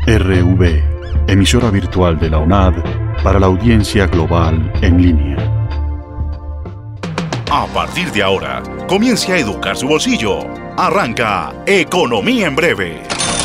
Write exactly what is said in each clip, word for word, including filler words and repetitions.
R V, emisora virtual de la U N A D para la audiencia global en línea. A partir de ahora, comience a educar su bolsillo. Arranca Economía en Breve.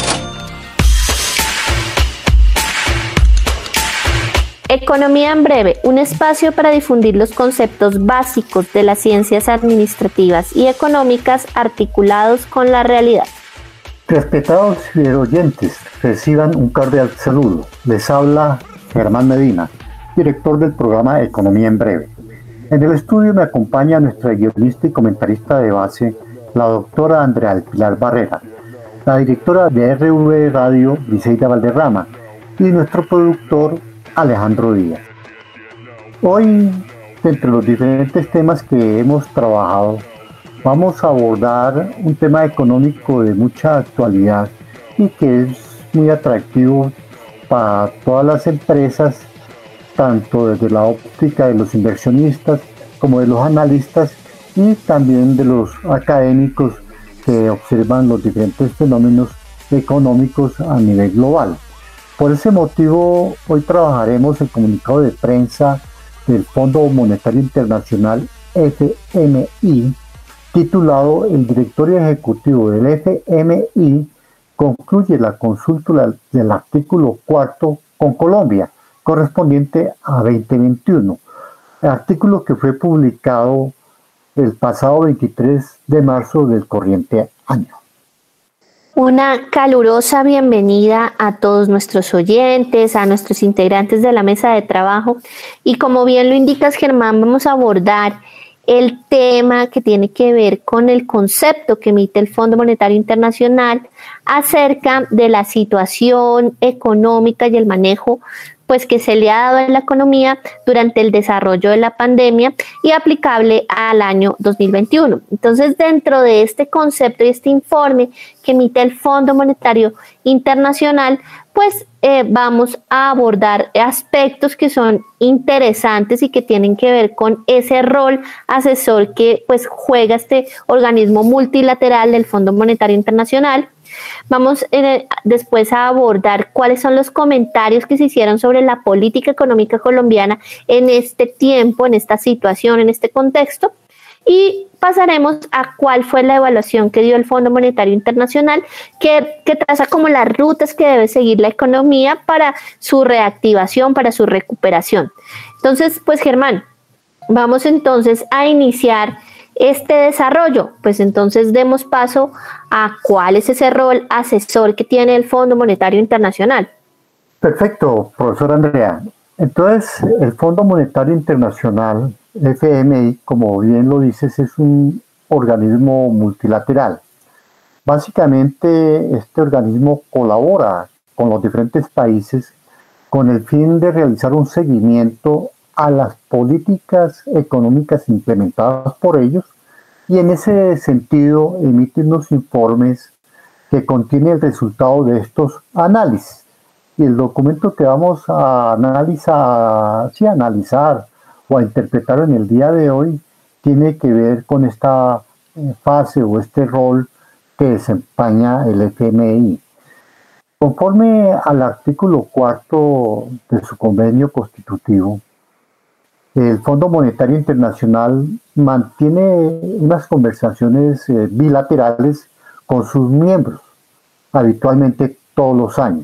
Economía en Breve, un espacio para difundir los conceptos básicos de las ciencias administrativas y económicas articulados con la realidad. Respetados oyentes, reciban un cordial saludo. Les habla Germán Medina, director del programa Economía en Breve. En el estudio me acompaña nuestra guionista y comentarista de base, la doctora Andrea del Pilar Barrera, la directora de R V Radio, Briseida Valderrama, y nuestro productor, Alejandro Díaz. Hoy, entre los diferentes temas que hemos trabajado, vamos a abordar un tema económico de mucha actualidad y que es muy atractivo para todas las empresas, tanto desde la óptica de los inversionistas como de los analistas y también de los académicos que observan los diferentes fenómenos económicos a nivel global. Por ese motivo, hoy trabajaremos el comunicado de prensa del Fondo Monetario Internacional F M I, titulado "El directorio ejecutivo del F M I concluye la consulta del artículo cuarto con Colombia, correspondiente a veinte veintiuno", artículo que fue publicado el pasado veintitrés de marzo del corriente año. Una calurosa bienvenida a todos nuestros oyentes, a nuestros integrantes de la mesa de trabajo. Y como bien lo indicas, Germán, vamos a abordar el tema que tiene que ver con el concepto que emite el Fondo Monetario Internacional acerca de la situación económica y el manejo pues que se le ha dado en la economía durante el desarrollo de la pandemia y aplicable al año dos mil veintiuno. Entonces, dentro de este concepto y este informe que emite el Fondo Monetario Internacional, pues eh, vamos a abordar aspectos que son interesantes y que tienen que ver con ese rol asesor que pues juega este organismo multilateral del Fondo Monetario Internacional. Vamos eh, después a abordar cuáles son los comentarios que se hicieron sobre la política económica colombiana en este tiempo, en esta situación, en este contexto, y pasaremos a cuál fue la evaluación que dio el Fondo Monetario Internacional, que, que traza como las rutas que debe seguir la economía para su reactivación, para su recuperación. Entonces, pues Germán, vamos entonces a iniciar este desarrollo. Pues entonces demos paso a cuál es ese rol asesor que tiene el Fondo Monetario Internacional. Perfecto, profesor Andrea. Entonces, el Fondo Monetario Internacional, F M I, como bien lo dices, es un organismo multilateral. Básicamente, este organismo colabora con los diferentes países con el fin de realizar un seguimiento a las políticas económicas implementadas por ellos, y en ese sentido emite unos informes que contienen el resultado de estos análisis. Y el documento que vamos a analizar, sí, analizar o a interpretar en el día de hoy tiene que ver con esta fase o este rol que desempeña el F M I. Conforme al artículo cuarto de su convenio constitutivo, el Fondo Monetario Internacional mantiene unas conversaciones eh, bilaterales con sus miembros, habitualmente todos los años.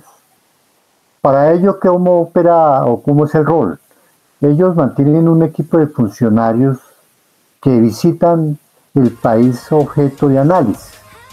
Para ello, ¿cómo opera o cómo es el rol? Ellos mantienen un equipo de funcionarios que visitan el país objeto de análisis,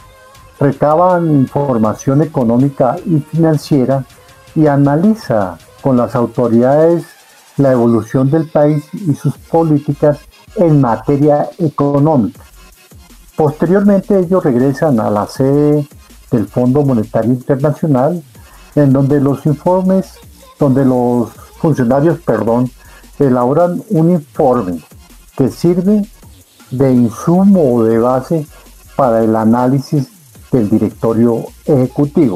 recaban información económica y financiera y analiza con las autoridades la evolución del país y sus políticas en materia económica. Posteriormente ellos regresan a la sede del Fondo Monetario Internacional, en donde los informes, donde los funcionarios, perdón, elaboran un informe que sirve de insumo o de base para el análisis del directorio ejecutivo.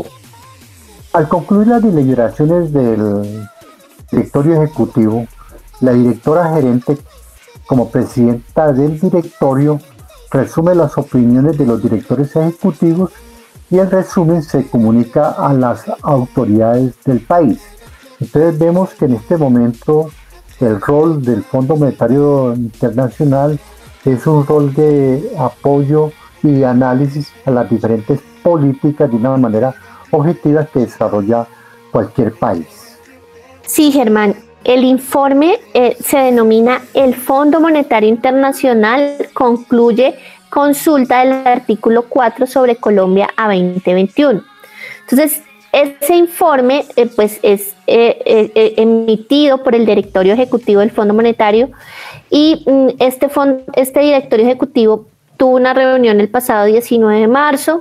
Al concluir las deliberaciones del directorio ejecutivo, la directora gerente, como presidenta del directorio, resume las opiniones de los directores ejecutivos y el resumen se comunica a las autoridades del país. Entonces vemos que en este momento el rol del Fondo Monetario Internacional es un rol de apoyo y de análisis a las diferentes políticas de una manera objetiva que desarrolla cualquier país. Sí, Germán, el informe eh, se denomina el Fondo Monetario Internacional concluye consulta del artículo cuatro sobre Colombia a veinte veintiuno. Entonces, ese informe eh, pues es eh, eh, emitido por el directorio ejecutivo del Fondo Monetario y mm, este, fond, este directorio ejecutivo tuvo una reunión el pasado diecinueve de marzo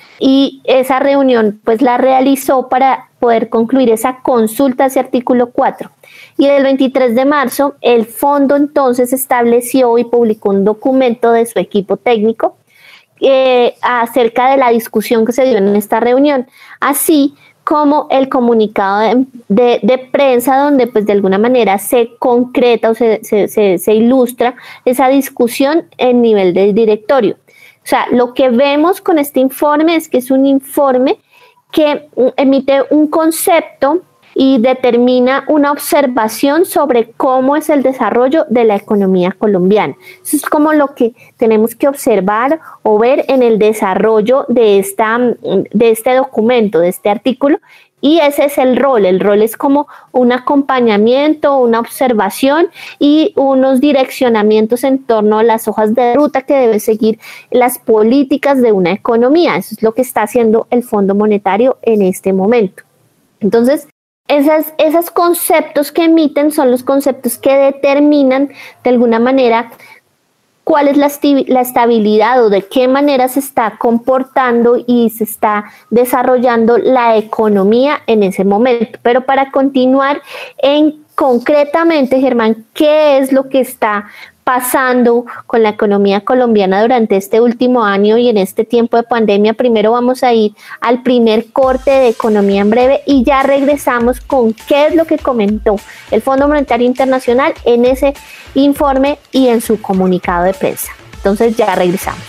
y esa reunión pues la realizó para poder concluir esa consulta a ese artículo cuatro. Y el veintitrés de marzo el fondo entonces estableció y publicó un documento de su equipo técnico Eh, acerca de la discusión que se dio en esta reunión, así como el comunicado de, de, de prensa donde pues de alguna manera se concreta o se, se, se, se ilustra esa discusión en nivel del directorio. O sea, lo que vemos con este informe es que es un informe que emite un concepto y determina una observación sobre cómo es el desarrollo de la economía colombiana. Eso es como lo que tenemos que observar o ver en el desarrollo de, esta, de este documento, de este artículo, y ese es el rol. El rol es como un acompañamiento, una observación y unos direccionamientos en torno a las hojas de ruta que deben seguir las políticas de una economía. Eso es lo que está haciendo el Fondo Monetario en este momento. Entonces, Esas, esos conceptos que emiten son los conceptos que determinan de alguna manera cuál es la, la estabilidad o de qué manera se está comportando y se está desarrollando la economía en ese momento. Pero para continuar en concretamente, Germán, ¿qué es lo que está pasando con la economía colombiana durante este último año y en este tiempo de pandemia? Primero vamos a ir al primer corte de Economía en Breve y ya regresamos con qué es lo que comentó el Fondo Monetario Internacional en ese informe y en su comunicado de prensa. Entonces ya regresamos.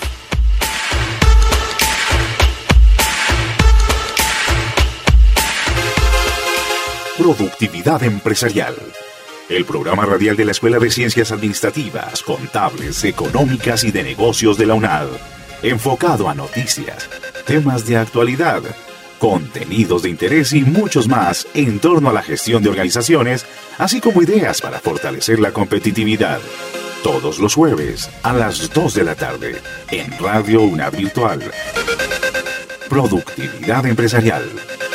Productividad empresarial. El programa radial de la Escuela de Ciencias Administrativas, Contables, Económicas y de Negocios de la UNAD. Enfocado a noticias, temas de actualidad, contenidos de interés y muchos más en torno a la gestión de organizaciones, así como ideas para fortalecer la competitividad. Todos los jueves a las dos de la tarde en Radio UNAD Virtual. Productividad empresarial.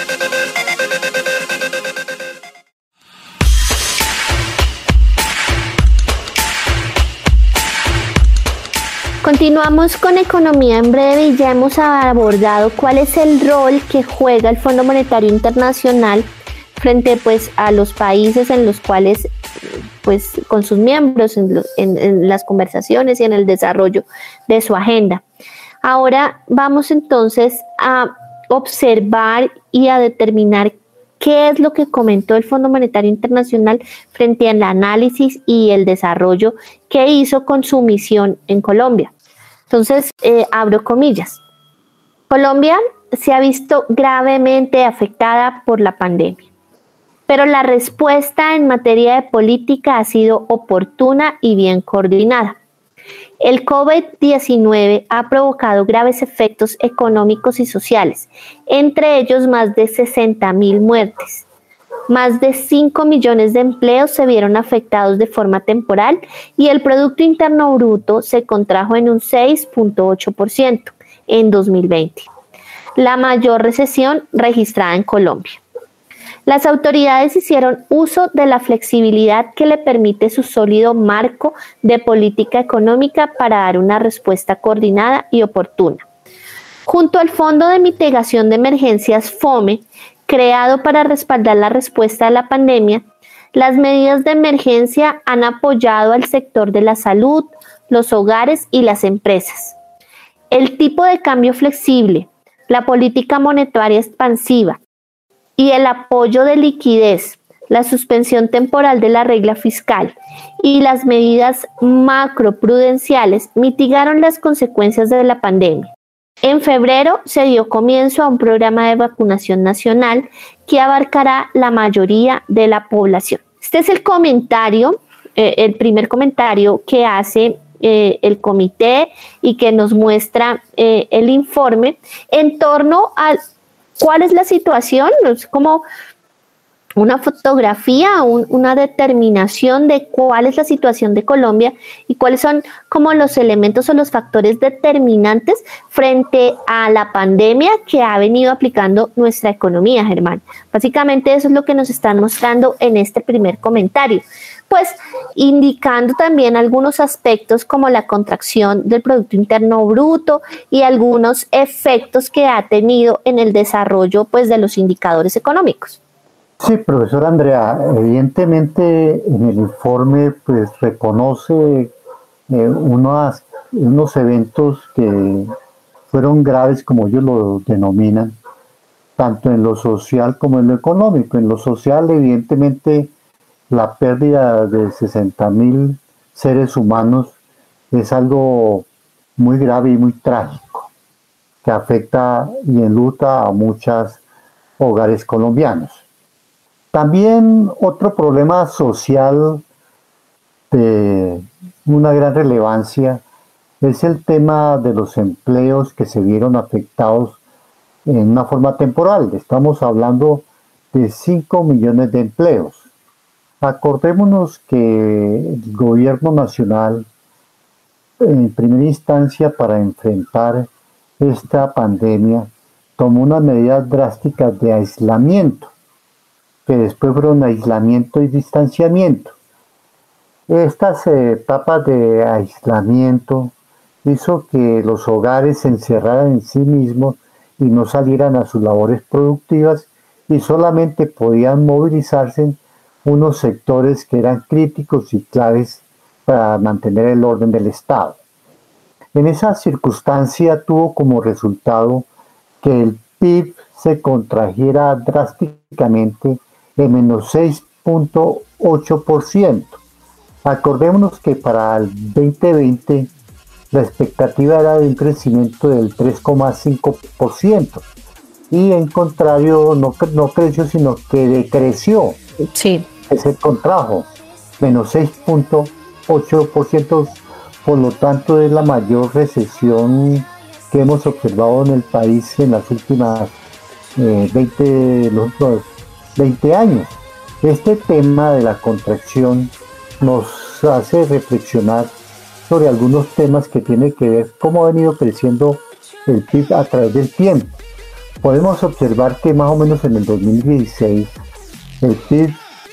Continuamos con Economía en Breve y ya hemos abordado cuál es el rol que juega el Fondo Monetario Internacional frente pues a los países en los cuales pues con sus miembros en, lo, en, en las conversaciones y en el desarrollo de su agenda. Ahora vamos entonces a observar y a determinar qué es lo que comentó el Fondo Monetario Internacional frente al análisis y el desarrollo que hizo con su misión en Colombia. Entonces, eh, abro comillas. Colombia se ha visto gravemente afectada por la pandemia, pero la respuesta en materia de política ha sido oportuna y bien coordinada. El COVID diecinueve ha provocado graves efectos económicos y sociales, entre ellos más de sesenta mil muertes. Más de cinco millones de empleos se vieron afectados de forma temporal y el Producto Interno Bruto se contrajo en un seis punto ocho por ciento en dos mil veinte, la mayor recesión registrada en Colombia. Las autoridades hicieron uso de la flexibilidad que le permite su sólido marco de política económica para dar una respuesta coordinada y oportuna. Junto al Fondo de Mitigación de Emergencias FOME, creado para respaldar la respuesta a la pandemia, las medidas de emergencia han apoyado al sector de la salud, los hogares y las empresas. El tipo de cambio flexible, la política monetaria expansiva y el apoyo de liquidez, la suspensión temporal de la regla fiscal y las medidas macroprudenciales mitigaron las consecuencias de la pandemia. En febrero se dio comienzo a un programa de vacunación nacional que abarcará la mayoría de la población. Este es el comentario, eh, el primer comentario que hace eh, el comité y que nos muestra eh, el informe en torno a cuál es la situación, es como una fotografía, un, una determinación de cuál es la situación de Colombia y cuáles son como los elementos o los factores determinantes frente a la pandemia que ha venido aplicando nuestra economía, Germán. Básicamente eso es lo que nos están mostrando en este primer comentario, pues indicando también algunos aspectos como la contracción del Producto Interno Bruto y algunos efectos que ha tenido en el desarrollo pues, de los indicadores económicos. Sí, profesor Andrea, evidentemente en el informe pues reconoce eh, unos, unos eventos que fueron graves, como ellos lo denominan, tanto en lo social como en lo económico. En lo social, evidentemente, la pérdida de sesenta mil seres humanos es algo muy grave y muy trágico, que afecta y enluta a muchos hogares colombianos. También otro problema social de una gran relevancia es el tema de los empleos que se vieron afectados en una forma temporal. Estamos hablando de cinco millones de empleos. Acordémonos que el gobierno nacional, en primera instancia para enfrentar esta pandemia, tomó unas medidas drásticas de aislamiento, que después fueron aislamiento y distanciamiento. Estas etapas de aislamiento hizo que los hogares se encerraran en sí mismos y no salieran a sus labores productivas y solamente podían movilizarse unos sectores que eran críticos y claves para mantener el orden del Estado. En esa circunstancia tuvo como resultado que el P I B se contrajera drásticamente de menos seis punto ocho por ciento. Acordémonos que para el veinte veinte la expectativa era de un crecimiento del tres coma cinco por ciento y en contrario no, no creció, sino que decreció. Sí. Se contrajo, menos seis punto ocho por ciento, por lo tanto es la mayor recesión que hemos observado en el país en las últimas eh, veinte, los, los veinte años. Este tema de la contracción nos hace reflexionar sobre algunos temas que tienen que ver cómo ha venido creciendo el P I B a través del tiempo. Podemos observar que más o menos en el dos mil dieciséis el P I B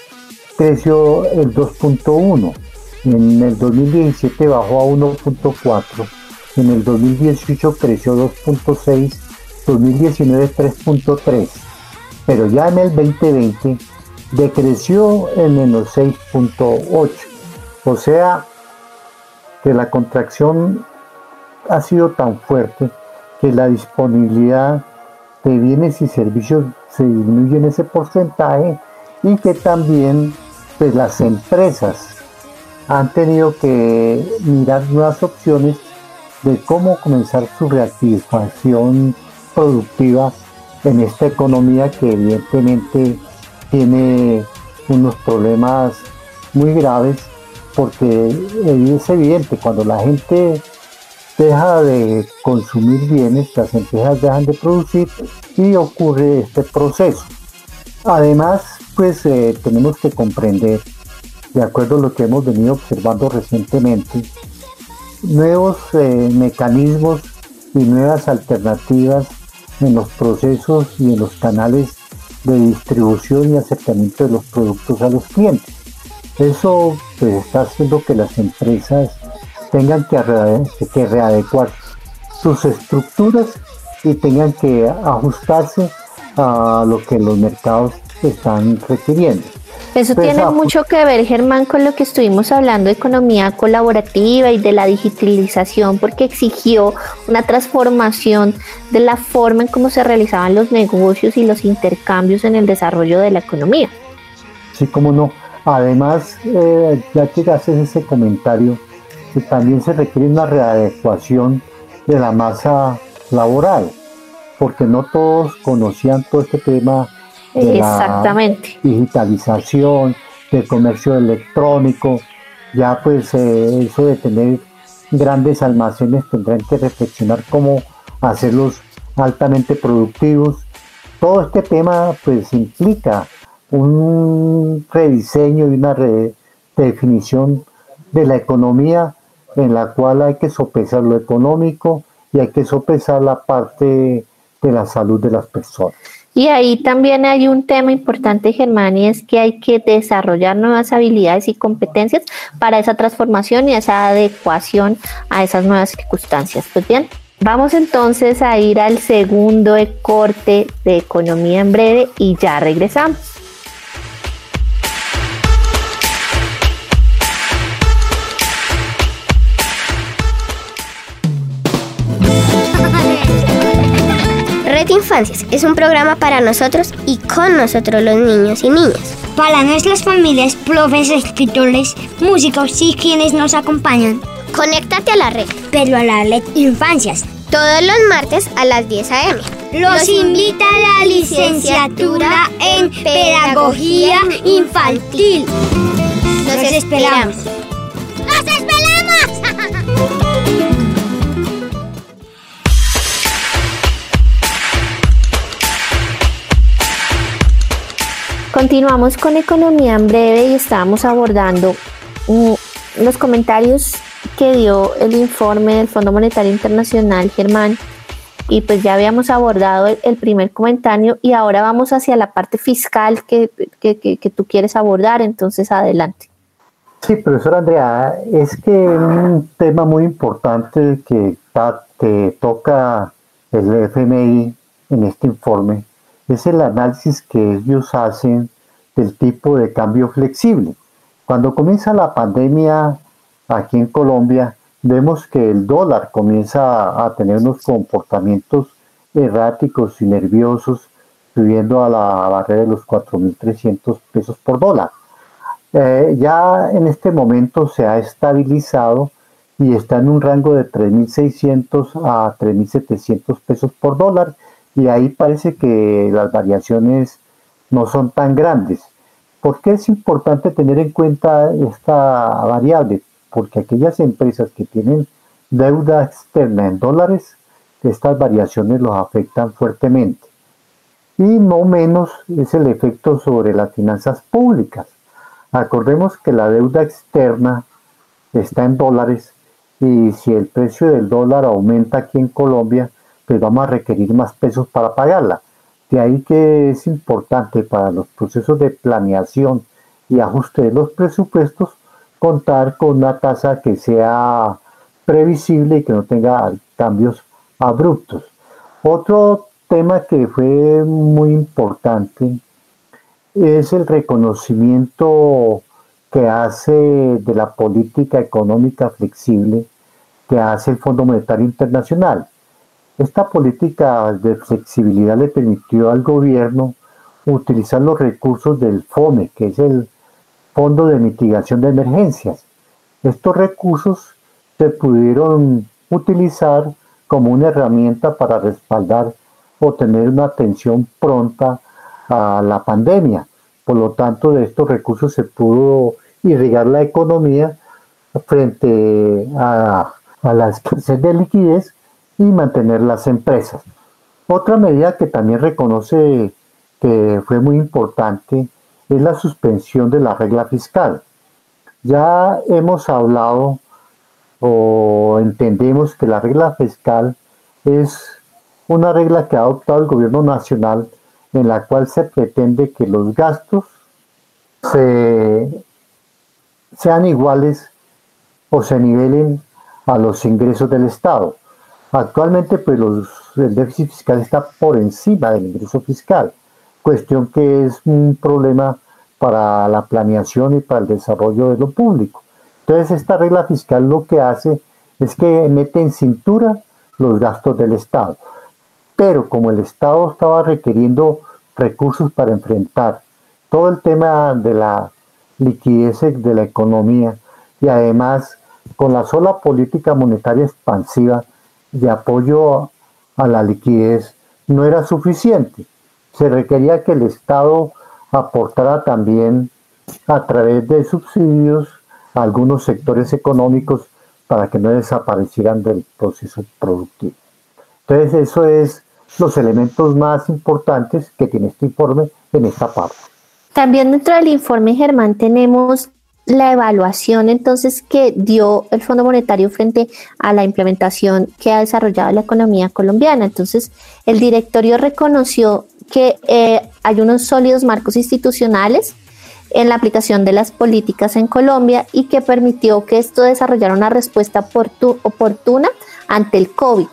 creció el dos punto uno, en el dos mil diecisiete bajó a uno punto cuatro, en el dos mil dieciocho creció dos punto seis, dos mil diecinueve tres punto tres, pero ya en el veinte veinte decreció en menos seis punto ocho, o sea que la contracción ha sido tan fuerte que la disponibilidad de bienes y servicios se disminuye en ese porcentaje y que también pues, las empresas han tenido que mirar nuevas opciones de cómo comenzar su reactivación productiva en esta economía que evidentemente tiene unos problemas muy graves, porque es evidente, cuando la gente deja de consumir bienes, las empresas dejan de producir y ocurre este proceso. Además, pues eh, tenemos que comprender, de acuerdo a lo que hemos venido observando recientemente, nuevos eh, mecanismos y nuevas alternativas en los procesos y en los canales de distribución y acercamiento de los productos a los clientes. Eso pues, está haciendo que las empresas tengan que, re- que readecuar sus estructuras y tengan que ajustarse a lo que los mercados están requiriendo. Eso Pues, tiene ah, mucho que ver, Germán, con lo que estuvimos hablando de economía colaborativa y de la digitalización, porque exigió una transformación de la forma en cómo se realizaban los negocios y los intercambios en el desarrollo de la economía. Sí, cómo no. Además, eh, ya que haces ese comentario, que también se requiere una readecuación de la masa laboral, porque no todos conocían todo este tema de Exactamente. la digitalización, del comercio electrónico. Ya pues eh, eso de tener grandes almacenes tendrán que reflexionar cómo hacerlos altamente productivos. Todo este tema pues implica un rediseño y una redefinición de la economía, en la cual hay que sopesar lo económico y hay que sopesar la parte de la salud de las personas. Y ahí también hay un tema importante, Germán, y es que hay que desarrollar nuevas habilidades y competencias para esa transformación y esa adecuación a esas nuevas circunstancias. Pues bien, vamos entonces a ir al segundo corte de Economía en Breve y ya regresamos. Red Infancias es un programa para nosotros y con nosotros los niños y niñas. Para nuestras familias, profes, escritores, músicos y quienes nos acompañan. Conéctate a la red, pero a la Red Infancias. Todos los martes a las diez a eme. Los, los invita a la licenciatura en Pedagogía Infantil. Los, Los esperamos. ¡Los esperamos! Continuamos con Economía en Breve y estábamos abordando mm, los comentarios que dio el informe del Fondo Monetario Internacional, Germán, y pues ya habíamos abordado el, el primer comentario y ahora vamos hacia la parte fiscal que, que, que, que tú quieres abordar, entonces adelante. Sí, profesora Andrea, es que un tema muy importante que, que toca el F M I en este informe es el análisis que ellos hacen del tipo de cambio flexible. Cuando comienza la pandemia aquí en Colombia, vemos que el dólar comienza a tener unos comportamientos erráticos y nerviosos, subiendo a la barrera de los cuatro mil trescientos pesos por dólar. Eh, ya en este momento se ha estabilizado y está en un rango de tres mil seiscientos a tres mil setecientos pesos por dólar, y ahí parece que las variaciones no son tan grandes. ¿Por qué es importante tener en cuenta esta variable? Porque aquellas empresas que tienen deuda externa en dólares, estas variaciones los afectan fuertemente. Y no menos es el efecto sobre las finanzas públicas. Acordemos que la deuda externa está en dólares y si el precio del dólar aumenta aquí en Colombia, pues vamos a requerir más pesos para pagarla. De ahí que es importante para los procesos de planeación y ajuste de los presupuestos contar con una tasa que sea previsible y que no tenga cambios abruptos. Otro tema que fue muy importante es el reconocimiento que hace de la política económica flexible que hace el Fondo Monetario Internacional. Esta política de flexibilidad le permitió al gobierno utilizar los recursos del FOME, que es el Fondo de Mitigación de Emergencias. Estos recursos se pudieron utilizar como una herramienta para respaldar o tener una atención pronta a la pandemia. Por lo tanto, de estos recursos se pudo irrigar la economía frente a, a la escasez de liquidez y mantener las empresas. Otra medida que también reconoce que fue muy importante es la suspensión de la regla fiscal. Ya hemos hablado o entendemos que la regla fiscal es una regla que ha adoptado el gobierno nacional en la cual se pretende que los gastos se, sean iguales o se nivelen a los ingresos del Estado. Actualmente pues los, el déficit fiscal está por encima del ingreso fiscal, cuestión que es un problema para la planeación y para el desarrollo de lo público. Entonces esta regla fiscal lo que hace es que mete en cintura los gastos del Estado. Pero como el Estado estaba requiriendo recursos para enfrentar todo el tema de la liquidez de la economía y además con la sola política monetaria expansiva de apoyo a la liquidez no era suficiente. Se requería que el Estado aportara también a través de subsidios a algunos sectores económicos para que no desaparecieran del proceso productivo. Entonces, eso es los elementos más importantes que tiene este informe en esta parte. También dentro del informe, Germán, tenemos la evaluación entonces que dio el Fondo Monetario frente a la implementación que ha desarrollado la economía colombiana. Entonces, el directorio reconoció que eh, hay unos sólidos marcos institucionales en la aplicación de las políticas en Colombia y que permitió que esto desarrollara una respuesta oportu- oportuna ante el COVID.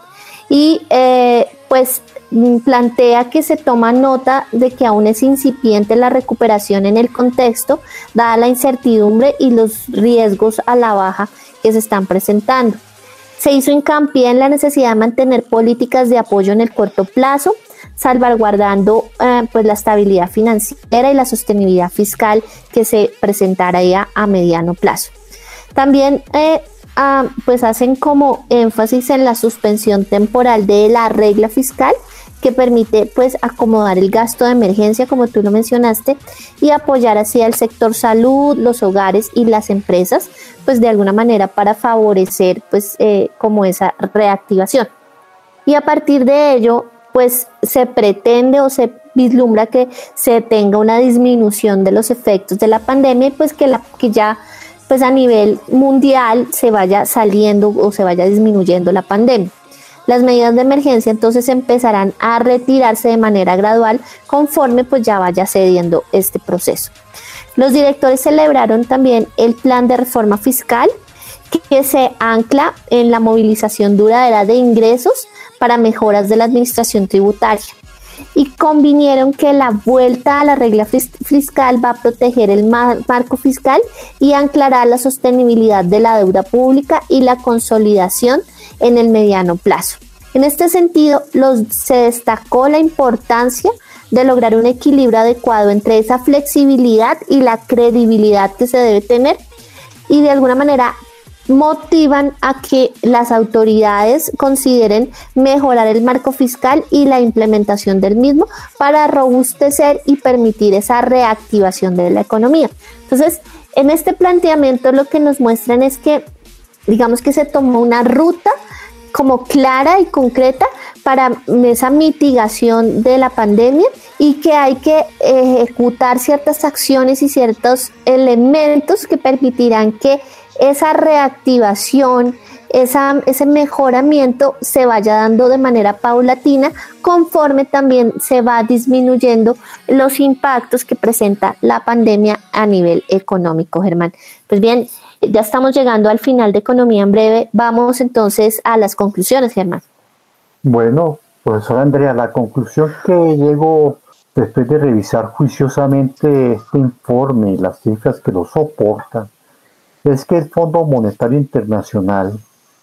Y eh, pues plantea que se toma nota de que aún es incipiente la recuperación en el contexto, dada la incertidumbre y los riesgos a la baja que se están presentando. Se hizo hincapié en la necesidad de mantener políticas de apoyo en el corto plazo, salvaguardando eh, pues la estabilidad financiera y la sostenibilidad fiscal que se presentará a, a mediano plazo. También eh, ah, pues hacen como énfasis en la suspensión temporal de la regla fiscal que permite pues acomodar el gasto de emergencia, como tú lo mencionaste, y apoyar así al sector salud, los hogares y las empresas, pues de alguna manera para favorecer pues eh, como esa reactivación. Y a partir de ello, pues se pretende o se vislumbra que se tenga una disminución de los efectos de la pandemia y pues que, la, que ya pues a nivel mundial se vaya saliendo o se vaya disminuyendo la pandemia. Las medidas de emergencia entonces empezarán a retirarse de manera gradual conforme pues ya vaya cediendo este proceso. Los directores celebraron también el plan de reforma fiscal que se ancla en la movilización duradera de ingresos para mejoras de la administración tributaria y convinieron que la vuelta a la regla fiscal va a proteger el marco fiscal y anclará la sostenibilidad de la deuda pública y la consolidación en el mediano plazo. En este sentido, los, se destacó la importancia de lograr un equilibrio adecuado entre esa flexibilidad y la credibilidad que se debe tener y de alguna manera motivan a que las autoridades consideren mejorar el marco fiscal y la implementación del mismo para robustecer y permitir esa reactivación de la economía. Entonces, en este planteamiento lo que nos muestran es que, digamos que se tomó una ruta como clara y concreta para esa mitigación de la pandemia y que hay que ejecutar ciertas acciones y ciertos elementos que permitirán que esa reactivación, esa, ese mejoramiento se vaya dando de manera paulatina conforme también se va disminuyendo los impactos que presenta la pandemia a nivel económico, Germán. Pues bien, ya estamos llegando al final de Economía en Breve. Vamos entonces a las conclusiones, Germán. Bueno, profesora Andrea, la conclusión que llego después de revisar juiciosamente este informe y las cifras que lo soportan es que el Fondo Monetario Internacional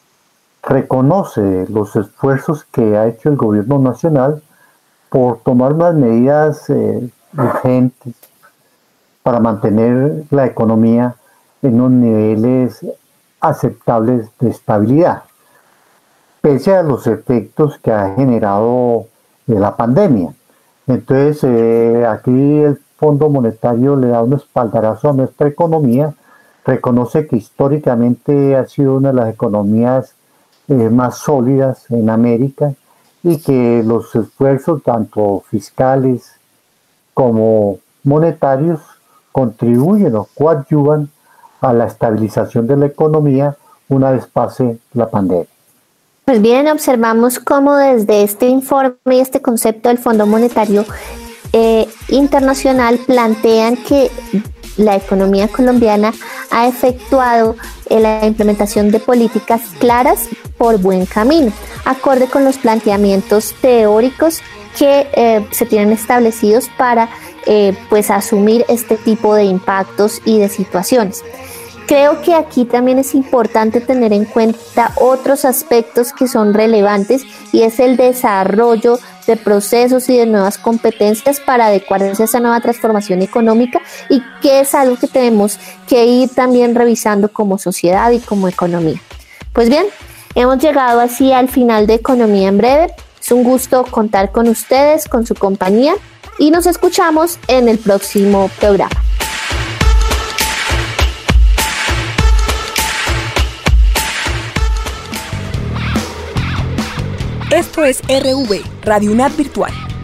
reconoce los esfuerzos que ha hecho el gobierno nacional por tomar unas medidas eh, urgentes para mantener la economía en unos niveles aceptables de estabilidad, pese a los efectos que ha generado eh, la pandemia. Entonces, eh, aquí el Fondo Monetario le da un espaldarazo a nuestra economía, reconoce que históricamente ha sido una de las economías eh, más sólidas en América y que los esfuerzos tanto fiscales como monetarios contribuyen o coadyuvan a la estabilización de la economía una vez pase la pandemia. Pues bien, observamos cómo desde este informe y este concepto del Fondo Monetario eh, Internacional plantean que la economía colombiana ha efectuado eh, la implementación de políticas claras por buen camino, acorde con los planteamientos teóricos que eh, se tienen establecidos para eh, pues asumir este tipo de impactos y de situaciones. Creo que aquí también es importante tener en cuenta otros aspectos que son relevantes y es el desarrollo de procesos y de nuevas competencias para adecuarse a esa nueva transformación económica y que es algo que tenemos que ir también revisando como sociedad y como economía. Pues bien, hemos llegado así al final de Economía en Breve. Es un gusto contar con ustedes, con su compañía, y nos escuchamos en el próximo programa. Esto es R V, Radio UNAD Virtual.